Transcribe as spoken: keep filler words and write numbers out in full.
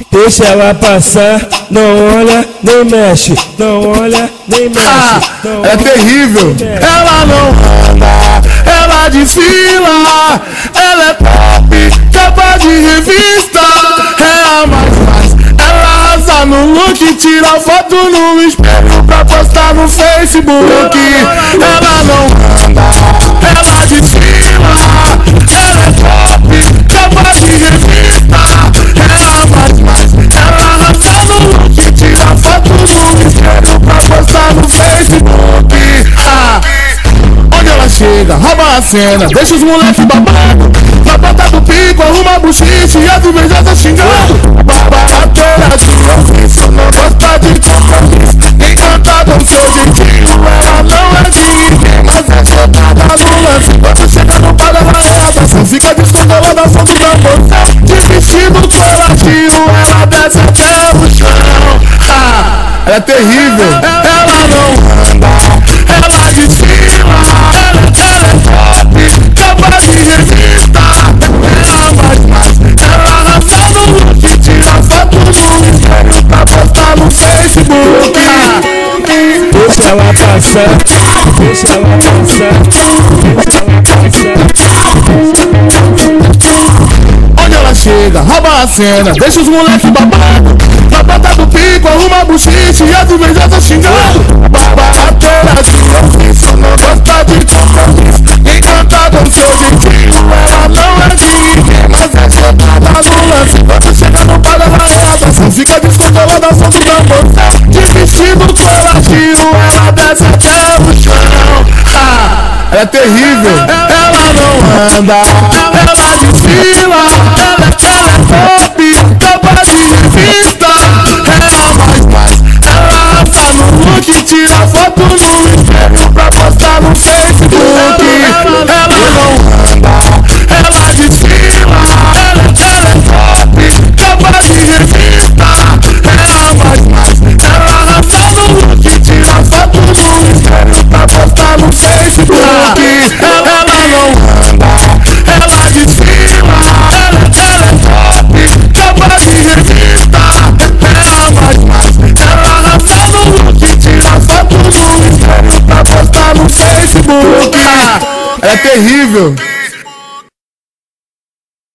Deixa ela passar, não olha nem mexe, não olha nem mexe. Ah, não é terrível. Ela não anda, ela desfila, ela é top, capa de revista. É a mais mais, ela arrasa no look, tira foto no espelho pra postar no Facebook. Ela não anda, ela desfila, ela é top, capa de revista. É a mais mais, ela arrasa no look, tira foto no espelho pra postar no Facebook. Ah, onde ela chega, rouba a cena, deixa os moleques babando. Na ponta do pico, arruma a buchiche e as invejosas xingando. Barateira de ofício, não gosta de compromisso. Encantada com seu jeitinho, ela não é de ninguém, mas é jogada no lance. Quando chega no bar, ela é a dança. Fica descontrolada, som do tambor. De vestido coladinho, ela desce até o chão. Ah, ela é terrível. Ela não anda, ela desfila, ela, ela é top, capa de revista. Ela mais mais, ela arrasa no look, tira foto no espelho pra postar no Facebook. Deixa ela passar, deixa ela passar, deixa ela passar. Onde ela chega, rouba a cena, deixa os moleques babando. Na ponta do pico, arruma a buchiche e as invejosas xingando. Barateira de ofício, não gosta de compromisso. Encantada com seu jeitinho, ela não é de ninguém, mas é jogada no lance. Quando chega no bar, ela é a dança. Fica descontrolada, som do tambor. De vestido coladinho, ela desce até o chão. Ah, ela é terrível. Ela não anda, ela desfila, ela, ela é top, capa de revista. Ela mais mais, ela arrasa no look, tira foto no espelho pra postar no Facebook. Ela não anda, ela desfila, ela, ela é top, capa de revista. Ela mais mais, ela arrasa no look, tira foto no espelho pra postar no Facebook. Ela não anda, ela desfila, ela, ela é top, capa de revista. Ela mais mais, ela arrasa no look, tira foto no espelho pra postar no Facebook. Ela é terrível.